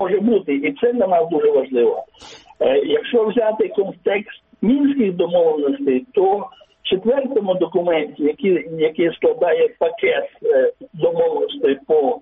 може бути, і це для нас дуже важливо. Якщо взяти контекст мінських домовленостей, то в четвертому документі, який складає пакет домовленостей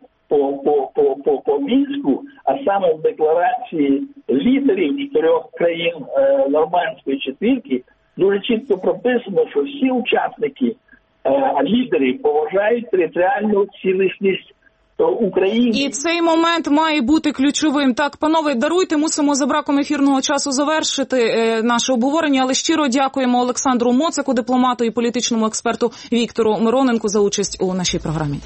по Мінську, а саме в декларації лідерів 4 країн Нормандської четвірки, дуже чітко прописано, що всі учасники, лідери поважають територіальну цілісність України. І цей момент має бути ключовим. Так, панове, даруйте, мусимо за браком ефірного часу завершити наше обговорення, але щиро дякуємо Олександру Моцику, дипломату і політичному експерту Віктору Мироненку за участь у нашій програмі.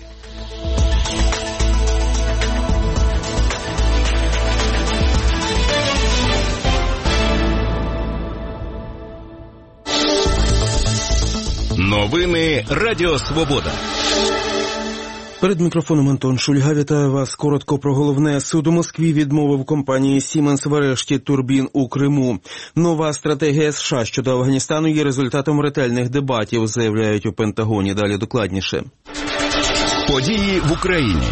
Новини Радіо Свобода. Перед мікрофоном Антон Шульга. Вітаю вас. Коротко про головне. Суд у Москві відмовив компанії Siemens в арешті турбін у Криму. Нова стратегія США щодо Афганістану є результатом ретельних дебатів, заявляють у Пентагоні. Далі докладніше. Події в Україні.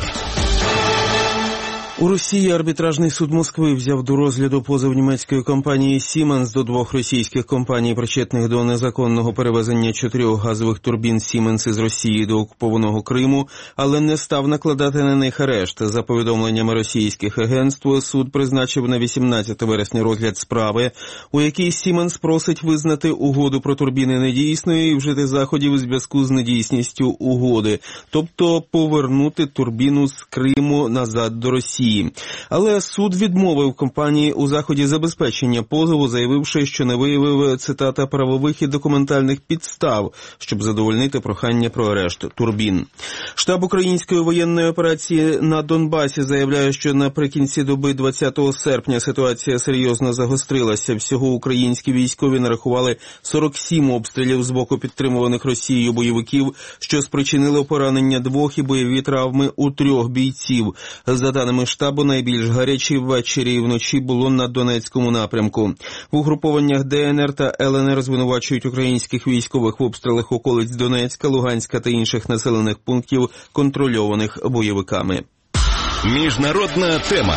У Росії арбітражний суд Москви взяв до розгляду позов німецької компанії Siemens до 2 російських компаній, причетних до незаконного перевезення 4 газових турбін Siemens із Росії до окупованого Криму, але не став накладати на них арешт. За повідомленнями російських агентств, суд призначив на 18 вересня розгляд справи, у якій Siemens просить визнати угоду про турбіни недійсною і вжити заходів у зв'язку з недійсністю угоди, тобто повернути турбіну з Криму назад до Росії. Але суд відмовив компанії у заході забезпечення позову, заявивши, що не виявив, цитата, правових і документальних підстав, щоб задовольнити прохання про арешт турбін. Штаб української воєнної операції на Донбасі заявляє, що наприкінці доби 20 серпня ситуація серйозно загострилася. Всього українські військові нарахували 47 обстрілів з боку підтримуваних Росією бойовиків, що спричинило поранення 2 і бойові травми у 3 бійців. За даними штабу, найбільш гарячі ввечері і вночі було на Донецькому напрямку. В угрупованнях ДНР та ЛНР звинувачують українських військових в обстрілах околиць Донецька, Луганська та інших населених пунктів, контрольованих бойовиками. Міжнародна тема.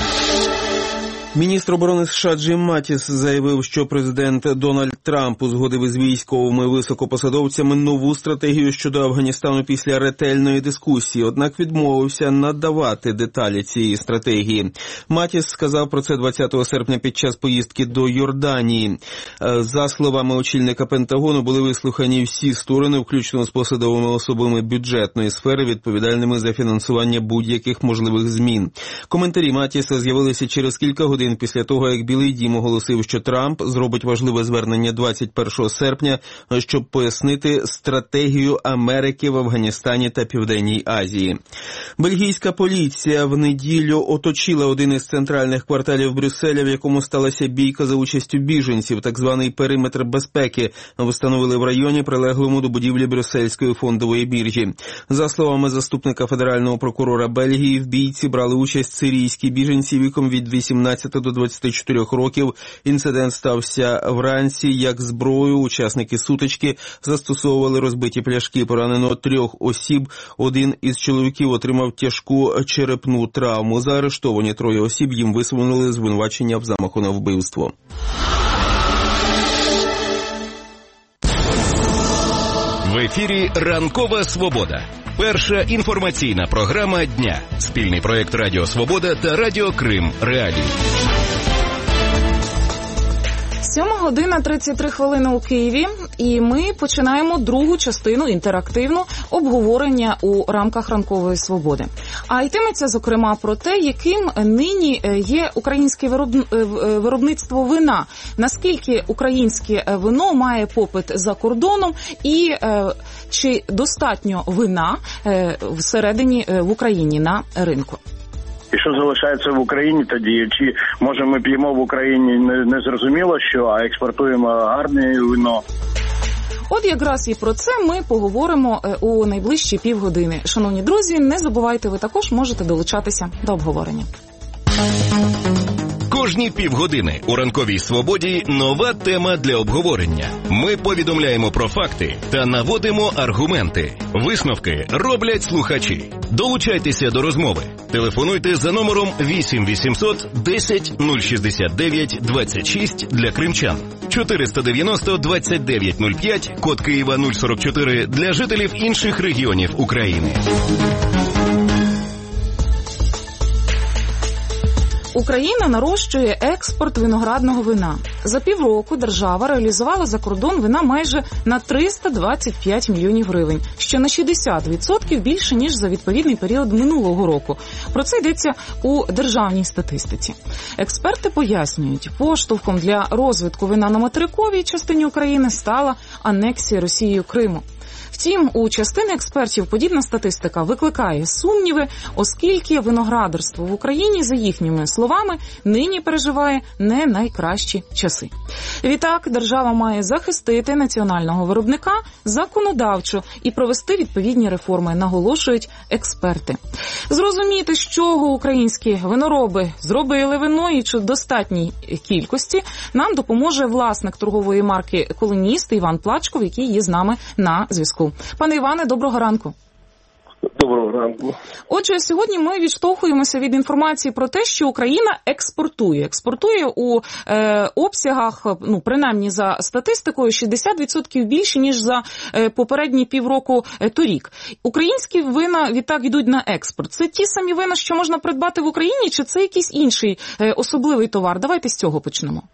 Міністр оборони США Джим Матіс заявив, що президент Дональд Трамп узгодив із військовими високопосадовцями нову стратегію щодо Афганістану після ретельної дискусії, однак відмовився надавати деталі цієї стратегії. Матіс сказав про це 20 серпня під час поїздки до Йорданії. За словами очільника Пентагону, були вислухані всі сторони, включно з посадовими особами бюджетної сфери, відповідальними за фінансування будь-яких можливих змін. Коментарі Матіса з'явилися через кілька годин після того, як Білий дім оголосив, що Трамп зробить важливе звернення 21 серпня, щоб пояснити стратегію Америки в Афганістані та Південній Азії. Бельгійська поліція в неділю оточила один із центральних кварталів Брюсселя, в якому сталася бійка за участю біженців. Так званий периметр безпеки встановили в районі, прилеглому до будівлі Брюссельської фондової біржі. За словами заступника федерального прокурора Бельгії, в бійці брали участь сирійські біженці віком від 18 до 24 років. Інцидент стався вранці. Як зброю учасники сутички застосовували розбиті пляшки. Поранено 3 осіб. Один із чоловіків отримав тяжку черепну травму. Заарештовані 3 осіб, їм висунули звинувачення в замаху на вбивство. В ефірі «Ранкова Свобода». Перша інформаційна програма дня. Спільний проєкт Радіо Свобода та Радіо Крим Реалії. 7:33 у Києві, і ми починаємо другу частину інтерактивного обговорення у рамках «Ранкової свободи». А йтиметься, зокрема, про те, яким нині є українське виробництво вина, наскільки українське вино має попит за кордоном і чи достатньо вина всередині в Україні на ринку. І що залишається в Україні тоді? Чи, може, ми п'ємо в Україні не зрозуміло що, а експортуємо гарне вино? От якраз і про це ми поговоримо у найближчі півгодини. Шановні друзі, не забувайте, ви також можете долучатися до обговорення. Кожні півгодини у «Ранковій свободі» нова тема для обговорення. Ми повідомляємо про факти та наводимо аргументи. Висновки роблять слухачі. Долучайтеся до розмови. Телефонуйте за номером 8 800 10 069 26 для кримчан, 490 29 05, код Києва 044 для жителів інших регіонів України. Україна нарощує експорт виноградного вина. За півроку держава реалізувала за кордон вина майже на 325 мільйонів гривень, що на 60% більше, ніж за відповідний період минулого року. Про це йдеться у державній статистиці. Експерти пояснюють, поштовхом для розвитку вина на материковій частині України стала анексія Росією Криму. Втім, у частини експертів подібна статистика викликає сумніви, оскільки виноградарство в Україні, за їхніми словами, нині переживає не найкращі часи. Відтак, держава має захистити національного виробника законодавчо і провести відповідні реформи, наголошують експерти. Зрозуміти, з чого українські винороби зробили вино і чи в достатній кількості, нам допоможе власник торгової марки «Колоніст» Іван Плачков, який є з нами на зв'язку. Пане Іване, доброго ранку. Доброго ранку. Отже, сьогодні ми відштовхуємося від інформації про те, що Україна експортує у обсягах, принаймні за статистикою, 60% більше, ніж за попередні півроку торік. Українські вина відтак йдуть на експорт. Це ті самі вина, що можна придбати в Україні, чи це якийсь інший особливий товар? Давайте з цього почнемо.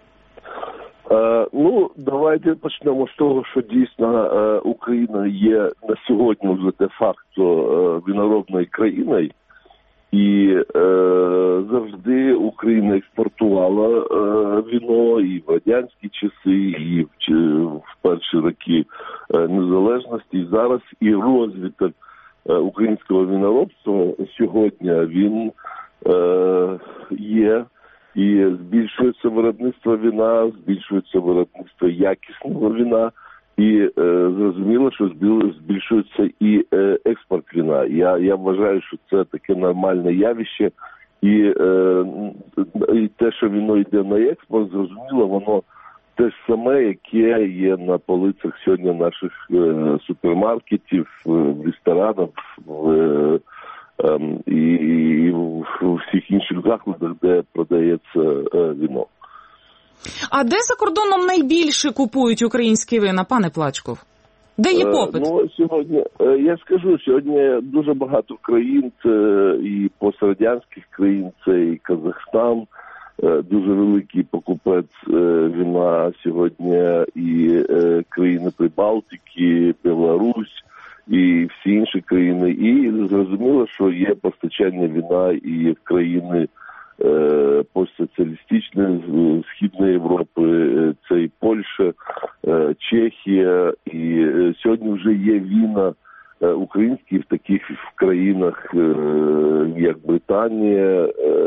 Давайте почнемо з того, що дійсно Україна є на сьогодні вже де-факто виноробною країною. І завжди Україна експортувала вино і в радянські часи, і в перші роки незалежності. І зараз і розвиток українського виноробства сьогодні він є. І збільшується виробництво вина, збільшується виробництво якісного вина, і зрозуміло, що збільшується і експорт вина. Я вважаю, що це таке нормальне явище, і те, що вино йде на експорт, зрозуміло, воно те ж саме, яке є на полицях сьогодні наших супермаркетів, ресторанів, і в всіх інших закладах, де продається вино. А де за кордоном найбільше купують українські вина, пане Плачков? Де є попит? Сьогодні, я скажу, сьогодні дуже багато країн, і пострадянських країн, це і Казахстан, дуже великий покупець вина сьогодні, і країни Прибалтики, Білорусь, і всі інші країни. І зрозуміло, що є постачання вина і в країни постсоціалістичної, Східної Європи, це і Польща, Чехія. І сьогодні вже є вина українські в таких країнах, як Британія,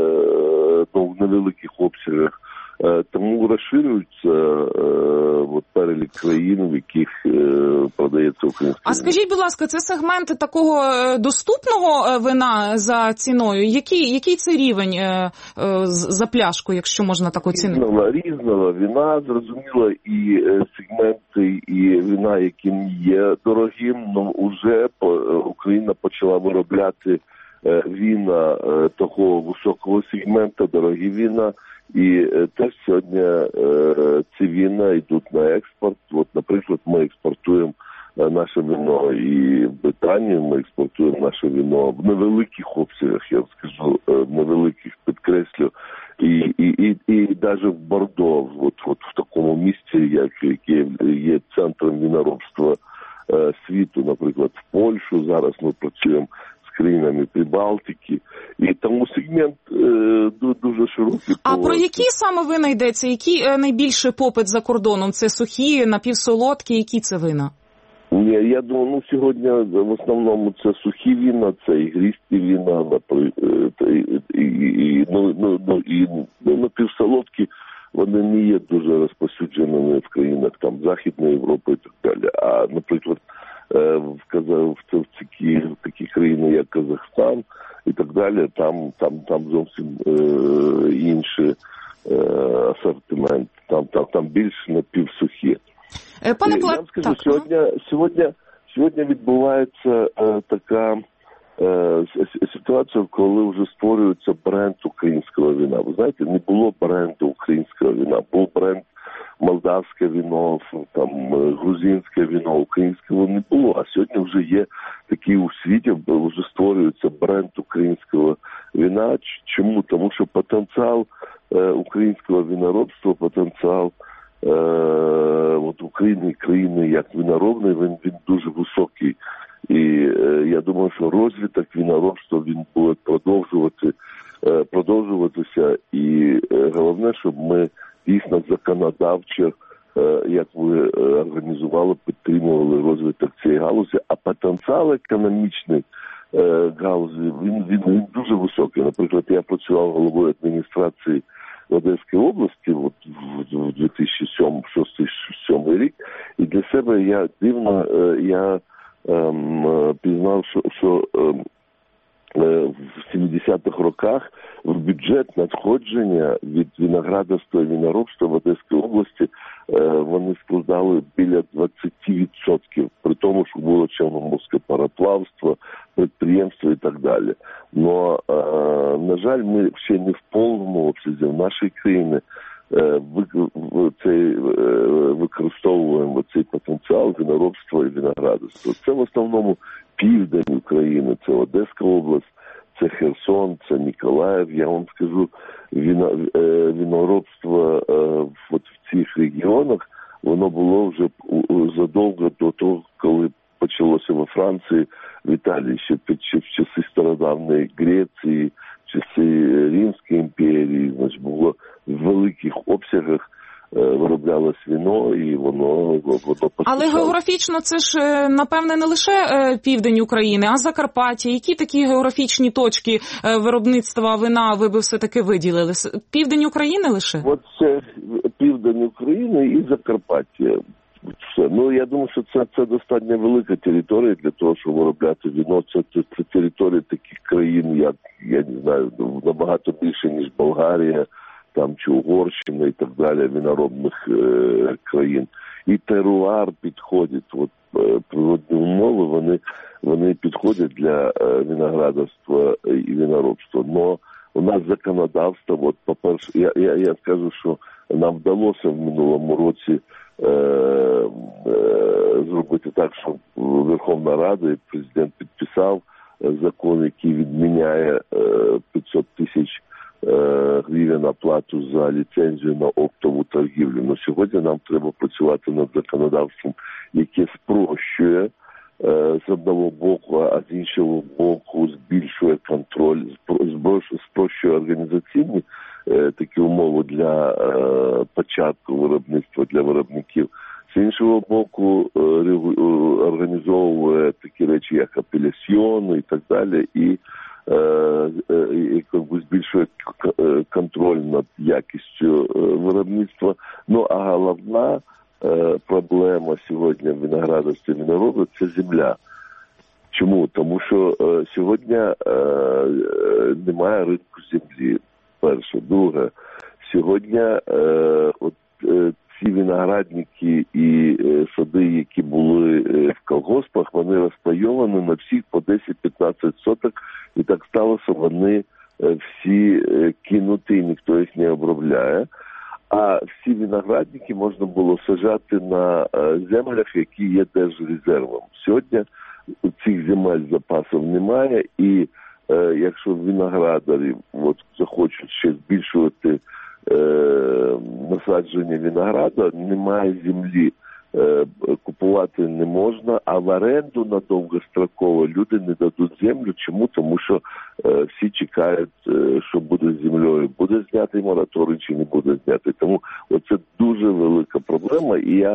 в невеликих обсягах. Тому розширюється перелік країн, в яких продається українське. А скажіть, будь ласка, це сегменти такого доступного вина за ціною? Який це рівень за пляшку, якщо можна так оцінити? Різного вина, зрозуміло, і сегменти, і вина, які не є дорогим, але вже Україна почала виробляти вина такого високого сегменту, дорогі вина. І теж сьогодні ці вина йдуть на експорт. Наприклад, ми експортуємо наше вино і в Британію, ми експортуємо наше вино в невеликих обсягах, я вам скажу, невеликих, підкреслю. І навіть в Бордо, в такому місці, яке є центром виноробства світу, наприклад, в Польщу, зараз ми працюємо з країнами Прибалтики. І тому сегмент дуже широкий. А про які саме вина йдеться? Який найбільший попит за кордоном? Це сухі, напівсолодкі? Які це вина? Ні, я думаю, сьогодні в основному це сухі вина, це ігристі вина, і напівсолодкі, вони не є дуже розповсюдженими в країнах Західної Європи і так далі. А, наприклад, в такі країни, як Казахстан і так далі, там зовсім інші більш напівсухі. Пане Я вам скажу, сьогодні відбувається така ситуація, коли вже створюється бренд українського вина. Ви знаєте, не було бренду українського вина, був бренд молдавське вино, там грузинське вино, українське вино не було. А сьогодні вже є такі у світі, вже створюється бренд українського вина. Чому? Тому що потенціал українського виноробства, потенціал України, країни як виноробної, він дуже високий. І я думаю, що розвиток виноробства, він буде продовжуватися. І головне, щоб ми дійсно законодавчо, як ви організували, підтримували розвиток цієї галузі, а потенціал економічний галузі, він дуже високий. Наприклад, я працював головою адміністрації в Одеській області в 2006-2007 рік, і для себе я пізнав, що в 70-х роках в бюджет надходження від виноградарства і виноробства в Одеській області вони складали біля 20%, при тому, що було чорноморське пароплавство, підприємство і так далі. Но, на жаль, ми ще не в повному обсязі в нашій країні використовуємо цей потенціал виноробства і виноградарства. Це в основному південь України, це Одеська область, це Херсон, це Миколаїв. Я вам скажу, виноробство в цих регіонах, воно було вже задовго до того, коли почалося во Франції, в Італії, ще в часи стародавньої Греції, в часи Римської імперії, значить, було в великих обсягах вироблялось вино, і воно Але географічно це ж, напевне, не лише південь України, а Закарпаття. Які такі географічні точки виробництва вина ви би все-таки виділили? Південь України лише? От це південь України і Закарпаття. Все. Ну, я думаю, що це достатньо велика територія для того, щоб виробляти вино. Це територія таких країн, як, я не знаю, набагато більше, ніж Болгарія, там чи Угорщина і так далі, виноробних країн. І теруар підходить, от природні умови, вони підходять для виноградарства і виноробства. Но у нас законодавство, от, по-перше, я скажу, що нам вдалося в минулому році зробити так, що Верховна Рада і президент підписав закон, який відміняє 500 тисяч гривень оплату за ліцензію на оптову торгівлю. Но сьогодні нам треба працювати над законодавством, яке спрощує з одного боку, а з іншого боку збільшує контроль, спрощує організаційні такі умови для початку виробництва для виробників. З іншого боку, організовує такі речі, як апелясьйон і так далі, і збільшує контроль над якістю виробництва. Ну, а головна проблема сьогодні в виноградарстві і виноробстві – це земля. Чому? Тому що сьогодні немає ринку землі, перше. Друге, сьогодні ці виноградники і сади, які були в колгоспах, вони розпайовані на всіх по 10-15 соток, і так сталося, вони всі кинуті, і ніхто їх не обробляє. А всі виноградники можна було саджати на землях, які є держрезервом. Сьогодні цих земель запасів немає, і якщо виноградарі захочуть ще збільшувати насадження винограда, немає землі, купувати не можна, а в оренду на довгостроково люди не дадуть землю. Чому? Тому що всі чекають, що буде з землею. Буде знятий мораторій чи не буде знятий. Тому це дуже велика проблема, і я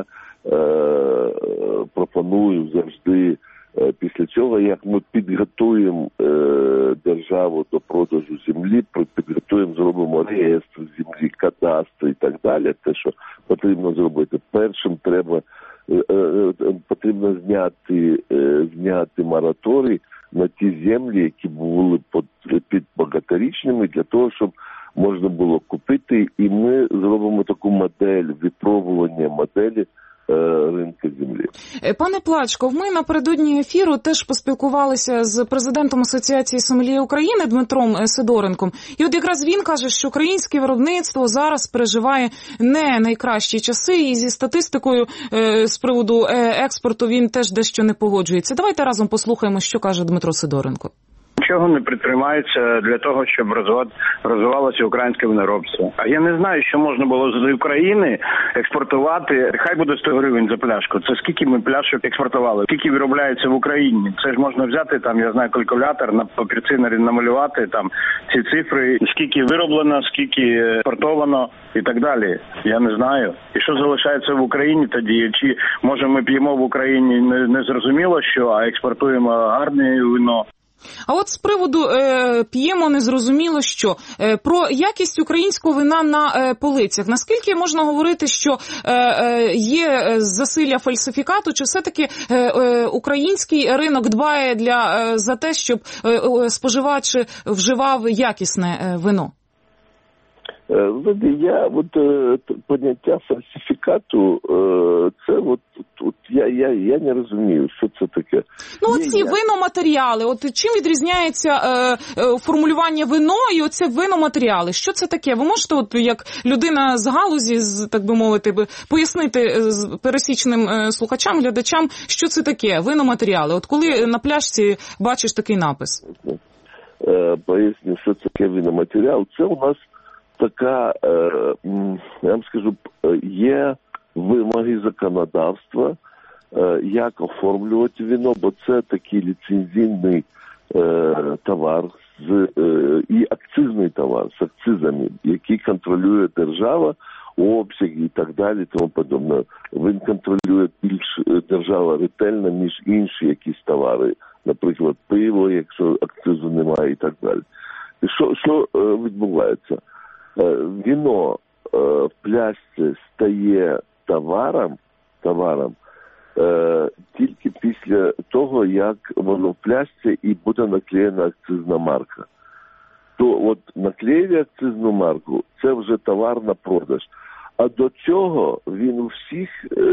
пропоную завжди після цього, як ми підготуємо державу до продажу землі, підготуємо, зробимо реєстр землі, кадастр і так далі. Те, що потрібно зробити. Першим потрібно зняти мораторій на ті землі, які були під багаторічними, для того, щоб можна було купити, і ми зробимо таку модель, випробування моделі ринку землі. Пане Плачков, ми напередодні ефіру теж поспілкувалися з президентом Асоціації сомельє України Дмитром Сидоренком. І от якраз він каже, що українське виробництво зараз переживає не найкращі часи, і зі статистикою з приводу експорту він теж дещо не погоджується. Давайте разом послухаємо, що каже Дмитро Сидоренко. Нічого не притримається для того, щоб розвивалося українське виноробство. А я не знаю, що можна було з України експортувати. Хай буде 100 гривень за пляшку. Це скільки ми пляшок експортували? Скільки виробляється в Україні? Це ж можна взяти, там, я знаю, калькулятор, на папірці намалювати там ці цифри, скільки вироблено, скільки експортовано і так далі. Я не знаю. І що залишається в Україні тоді? Чи, може, ми п'ємо в Україні не зрозуміло що, а експортуємо гарне вино? А от з приводу п'ємо незрозуміло що. Про якість українського вина на полицях. Наскільки можна говорити, що є засилля фальсифікату, чи все-таки український ринок дбає за те, щоб споживач вживав якісне вино? Я поняття фальсифікату, це я не розумію, що це таке. Ну, оці виноматеріали, от чим відрізняється формулювання вино і оце виноматеріали? Що це таке? Ви можете, от як людина з галузі, так би мовити, пояснити пересічним слухачам, глядачам, що це таке виноматеріали? От коли на пляшці бачиш такий напис? Поясню, що це таке виноматеріал. Це у нас така, я вам скажу, є вимоги законодавства, як оформлювати вино, бо це такий ліцензійний товар і акцизний товар з акцизами, який контролює держава, обсяг і так далі, тому подобне. Він контролює більш держава ретельно, ніж інші якісь товари, наприклад, пиво, якщо акцизу немає і так далі. І що відбувається? Вино в пляшці стає товаром тільки після того, як воно в пляшці і буде наклеєна акцизна марка. То от наклеїли акцизну марку, це вже товар на продаж. А до цього він у всіх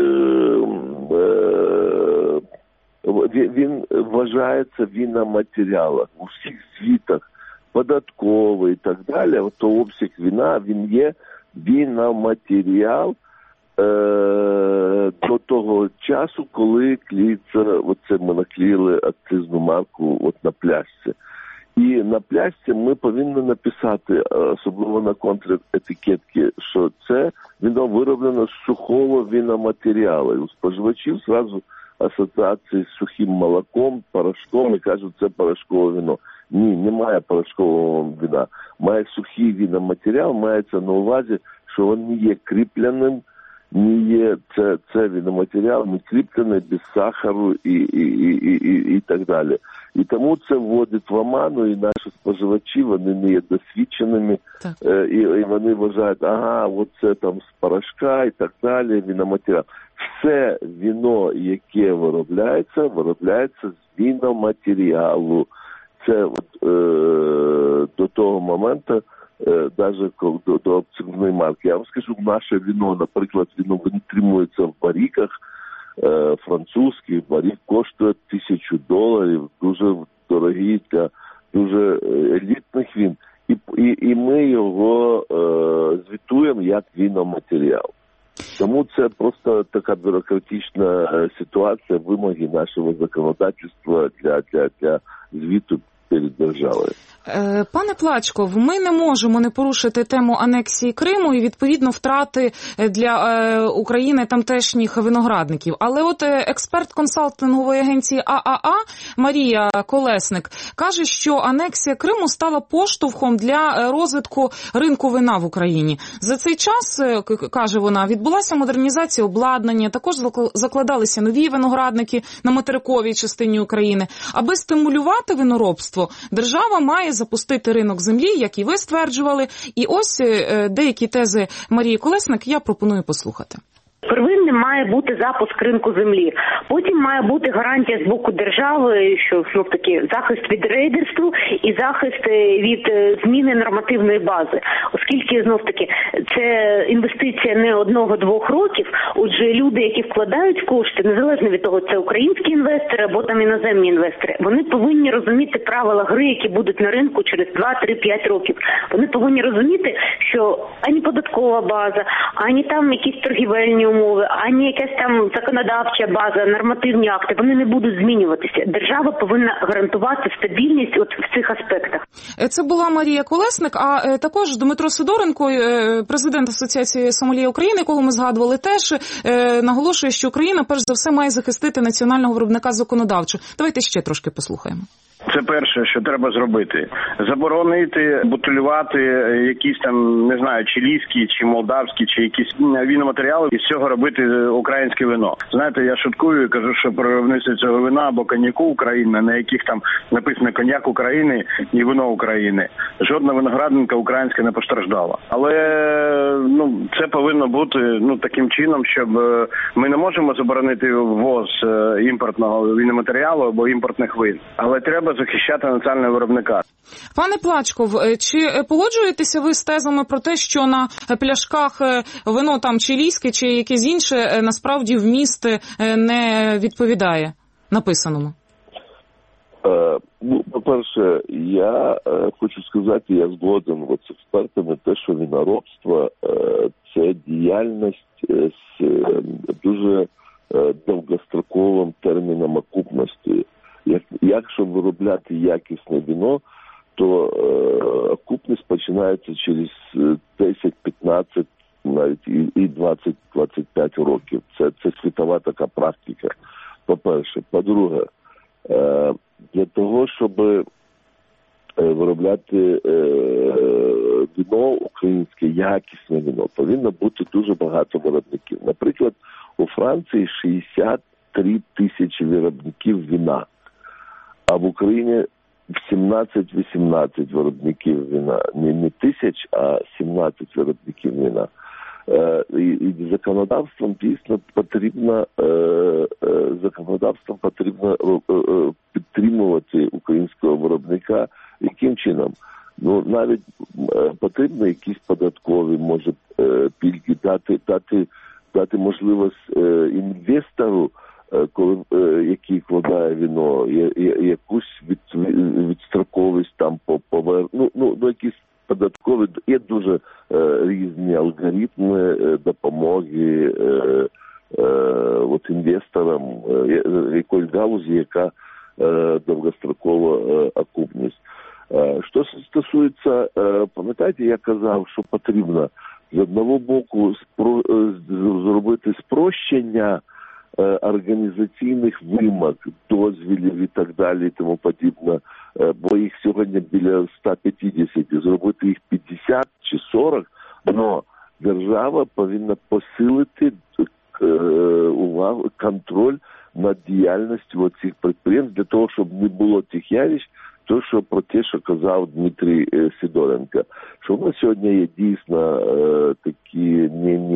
він вважається виноматеріалом у всіх звітах. Податковий і так далі, то обсяг вина, він є виноматеріал до того часу, коли клеїться, оце ми наклеїли акцизну марку от на пляшці. І на пляшці ми повинні написати, особливо на контретикетці, що це вино вироблено з сухого виноматеріалу. У споживачів зразу асоціації з сухим молоком, порошком і кажуть, це порошкове вино. Ні, немає порошкового вина. Має сухий виноматеріал, мається на увазі, що він не є кріпленим, не є, це виноматеріал не кріплений, без сахару і так далі. І тому це вводить в оману, і наші споживачі, вони не є досвідченими, і вони вважають, от це там з порошка і так далі, виноматеріал. Все вино, яке виробляється з виноматеріалу. Це до того моменту, навіть до акцизної марки. Я вам скажу, наше вино, наприклад, вино витримується в бариках, французький барик коштує $1000, дуже дорогий для дуже елітних вин. І ми його звітуємо як виноматеріал. Тому це просто така бюрократична ситуація, вимоги нашого законодавства для звіту перед державою. Пане Плачков, ми не можемо не порушити тему анексії Криму і, відповідно, втрати для України тамтешніх виноградників. Але от експерт консалтингової агенції ААА Марія Колесник каже, що анексія Криму стала поштовхом для розвитку ринку вина в Україні. За цей час, каже вона, відбулася модернізація обладнання, також закладалися нові виноградники на материковій частині України. Аби стимулювати виноробство, держава має запустити ринок землі, як і ви стверджували. І ось деякі тези Марії Колесник я пропоную послухати. Первинним має бути запуск ринку землі. Потім має бути гарантія з боку держави, що знов-таки захист від рейдерства і захист від зміни нормативної бази. Оскільки, знов-таки, це інвестиція не 1-2 років, отже, люди, які вкладають кошти, незалежно від того, це українські інвестори або там іноземні інвестори, вони повинні розуміти правила гри, які будуть на ринку через 2-3-5 років. Вони повинні розуміти, що ані податкова база, ані там якісь торгівельні умови, ані якась там законодавча база, нормативні акти, вони не будуть змінюватися. Держава повинна гарантувати стабільність от в цих аспектах. Це була Марія Колесник, а також Дмитро Сидоренко, президент Асоціації Сомельє України, якого ми згадували, теж наголошує, що Україна перш за все має захистити національного виробника законодавчо. Давайте ще трошки послухаємо. Це перше, що треба зробити. Заборонити бутилювати якісь там, не знаю, чилійські, чи молдавські, чи якісь віноматеріали, і з цього робити українське вино. Знаєте, я шуткую і кажу, що про виробництво цього вина або коньяку України, на яких там написано коньяк України і вино України. Жодна виноградинка українська не постраждала. Але це повинно бути таким чином, щоб ми не можемо заборонити ввоз імпортного віноматеріалу або імпортних вин. Але треба захищати національного виробника. Пане Плачков, чи погоджуєтеся ви з тезами про те, що на пляшках вино там чилійське чи якесь інше насправді вміст не відповідає написаному? По-перше, я хочу сказати, я згоден з експертами, те, що виноробство – це діяльність з дуже довгостроковим терміном окупності. Якщо виробляти якісне вино, то окупність починається через 10-15, навіть і 20-25 років. Це світова така практика, по-перше. По-друге, для того, щоб виробляти вино, українське якісне вино, повинно бути дуже багато виробників. Наприклад, у Франції 63 тисячі виробників вина, а в Україні 17-18 виробників вина. Не тисяч, а 17 виробників вина. І законодавством дійсно потрібно підтримувати українського виробника. Яким чином? Навіть потрібно якісь податкові, може, пільги дати можливість інвестору, який вкладає вино, якусь відстроковість там якісь податкові, є дуже різні алгоритми допомоги інвесторам якоїсь галузі, яка довгострокова окупність. Що стосується, пам'ятаєте, я казав, що потрібно з одного боку зробити спрощення організаційних вимог, дозвілів і так далі, і тому подібне, бо їх сьогодні біля 150, зробити їх 50 чи 40, але держава повинна посилити увагу, контроль над діяльністю цих підприємств, для того, щоб не було тих явищ, про те, що казав Дмитрій Сидоренко, що в нас сьогодні є дійсно такі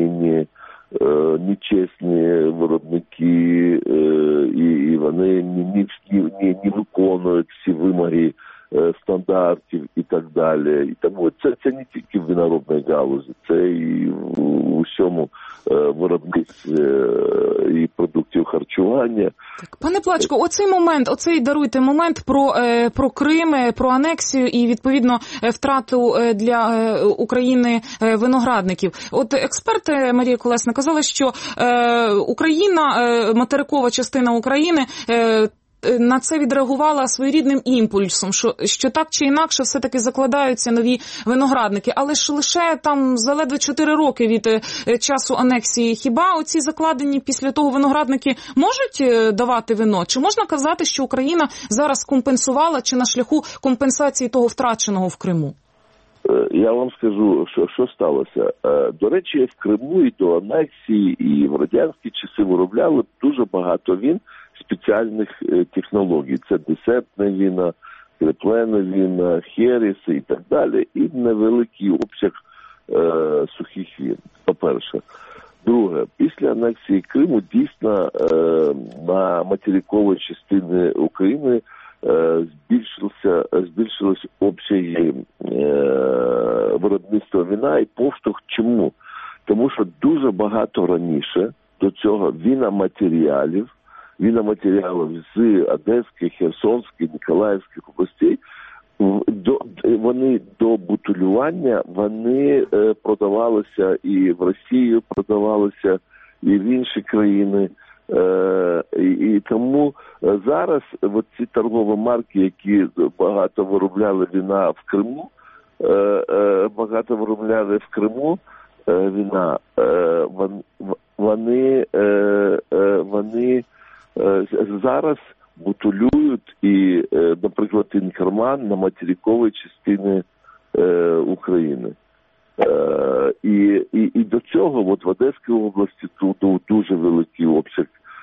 нечесні виробники, і вони не виконують всі вимоги стандартів і так далі. І тому це не тільки в виноробній галузі, це і в усьому виробництві і продуктів харчування. Пане Плачко, оцей даруйте момент про Крим, про анексію і, відповідно, втрату для України виноградників. От експерти, Марія Колесник, казали, що Україна, материкова частина України, на це відреагувала своєрідним імпульсом, що так чи інакше все-таки закладаються нові виноградники. Але ж лише там за ледве 4 роки від часу анексії. Хіба оці закладені після того виноградники можуть давати вино? Чи можна казати, що Україна зараз компенсувала чи на шляху компенсації того втраченого в Криму? Я вам скажу, що сталося. До речі, в Криму і до анексії, і в радянські часи виробляли дуже багато вин спеціальних технологій. Це десертне віно, креплене віно, херіси і так далі. І невеликий обсяг сухих вин, по-перше. Друге, після анексії Криму дійсно на материковій частині України збільшилось обсяги виробництва вина і поштовх. Чому? Тому що дуже багато раніше до цього виноматеріалів з Одеської, Херсонської, Ніколаївської областей, вони до бутилювання, вони продавалися і в Росію, продавалися і в інші країни. І тому зараз ці торгові марки, які багато виробляли вина в Криму, вина, вони зараз бутилюють і, наприклад, Інкерман на материковій частині України. І до цього от в Одеській області тут дуже великий обсяг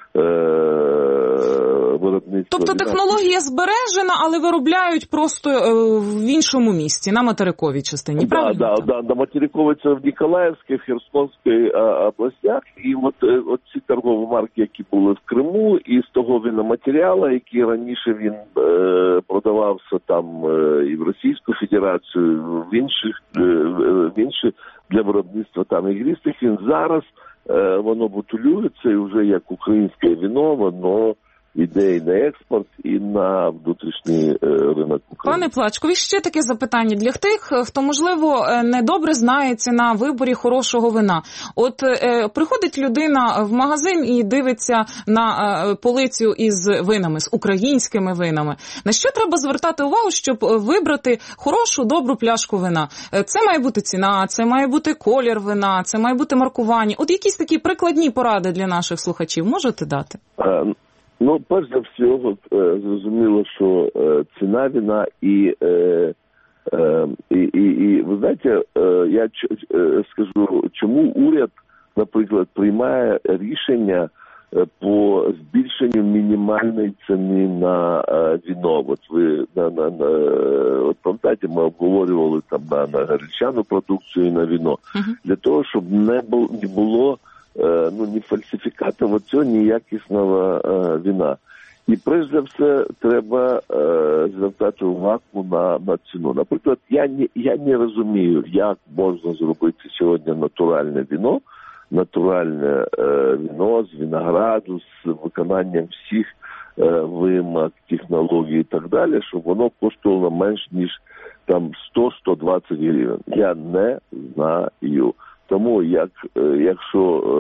виробництва. Тобто технологія збережена, але виробляють просто в іншому місці, на материковій частині, правильно? Да, на материковій, це в Ніколаївській, в Херсонській областях. І от ці торгові марки, які були в Криму, і з того виноматеріалу, який раніше він продавався там і в Російську Федерацію, в інші для виробництва там ігристих, він зараз воно бутилюється, і вже як українське вино, воно йде і на експорт, і на внутрішній ринок України. Пане Плачкові, ще таке запитання для тих, хто, можливо, недобре знається на виборі хорошого вина. От приходить людина в магазин і дивиться на полицю із винами, з українськими винами. На що треба звертати увагу, щоб вибрати хорошу, добру пляшку вина? Це має бути ціна, це має бути колір вина, це має бути маркування. От якісь такі прикладні поради для наших слухачів можете дати? Ну, перш за всього, зрозуміло, що ціна вина і ви знаєте, я скажу, чому уряд, наприклад, приймає рішення по збільшенню мінімальної ціни на вино. От ви от пам'ятаєте, ми обговорювали там на гречану продукцію і на вино. Для того, щоб не було ні фальсифікатів цього неякісного вина. І перш за все треба звертати увагу на ціну. Наприклад, я не розумію, як можна зробити сьогодні натуральне вино з винограду, з виконанням всіх вимог, технологій і так далі, щоб воно коштувало менш ніж там 100-120 гривень. Я не знаю. Тому, якщо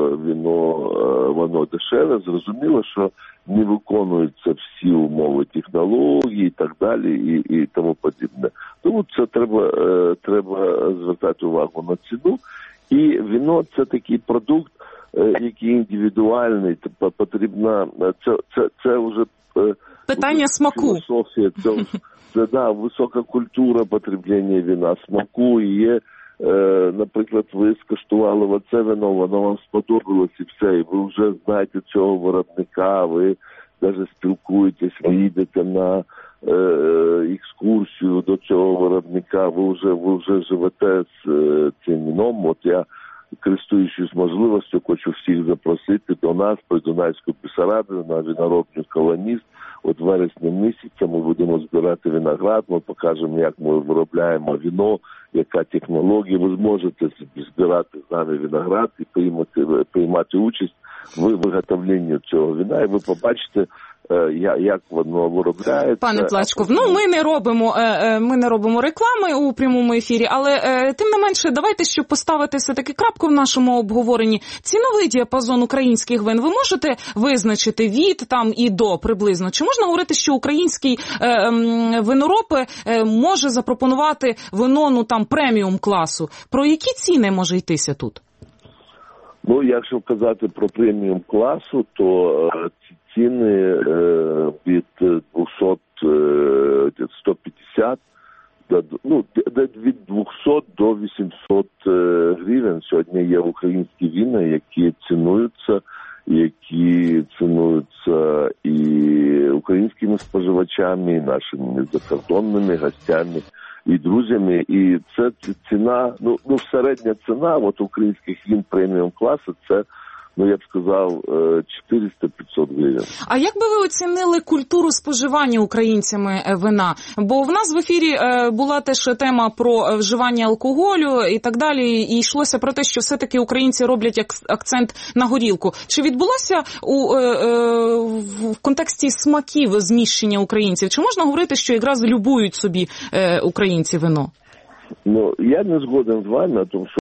воно дешеве, зрозуміло, що не виконуються всі умови технології і так далі, і тому подібне. Тому це треба звертати увагу на ціну. І вино – це такий продукт, який індивідуальний, потрібно, це вже питання смаку. Філософія, це висока культура потреблення вина, смаку, і є. Наприклад, ви скуштували оце вино, воно вам сподобалось і все, і ви вже знаєте цього виробника, ви навіть спілкуєтесь, ви їдете на екскурсію до цього виробника, ви вже живете з цим вином. От я, користуючись можливістю, хочу всіх запросити до нас, при Дунайську Бессарабію, на виноробню «Колоніст». От вересня місяця ми будемо збирати виноград, ми покажемо, як ми виробляємо вино, яка технологія. Ви зможете збирати з нами виноград і приймати участь в виготовленні цього вина, і ви побачите, як воно виробляється. Пане Плачков, ми не робимо реклами у прямому ефірі, але тим не менше, давайте, щоб поставити все-таки крапку в нашому обговоренні. Ціновий діапазон українських вин ви можете визначити від там і до приблизно? Чи можна говорити, що український винороб може запропонувати вино преміум класу? Про які ціни може йтися тут? Ну, якщо казати про преміум класу, то ціни від 150 від 200 до 800 гривень. Сьогодні є українські вина, які цінуються і українськими споживачами, і нашими закордонними гостями. і друзями. І це ціна, середня ціна от українських він преміум класу, це, я б сказав, 400-500 гривень. А як би ви оцінили культуру споживання українцями вина? Бо в нас в ефірі була теж тема про вживання алкоголю і так далі, і йшлося про те, що все-таки українці роблять акцент на горілку. Чи відбулося в контексті смаків зміщення українців? Чи можна говорити, що якраз любують собі українці вино? Я не згоден з вами, тому що